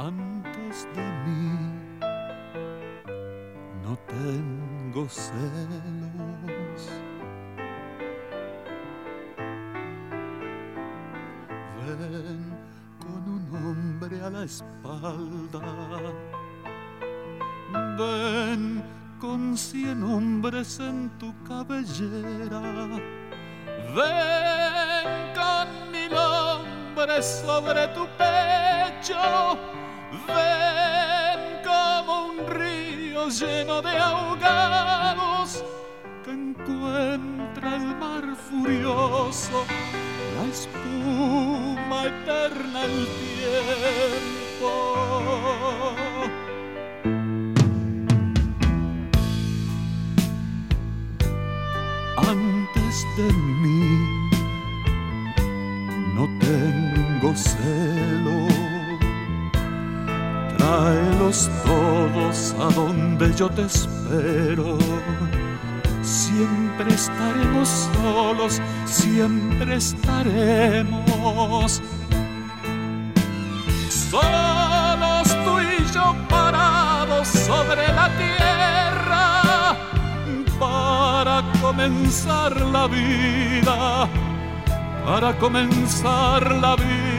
Antes de mí no tengo celos. Ven con un hombre a la espalda. Ven con 100 hombres en tu cabellera. Ven con 1000 hombres sobre tu pecho. Ven como un río lleno de ahogados que encuentra el mar furioso, la espuma eterna, el tiempo. Antes de mí no tengo celo. Tráelos todos a donde yo te espero. Siempre estaremos solos, siempre estaremos solos, tú y yo parados sobre la tierra para comenzar la vida, para comenzar la vida.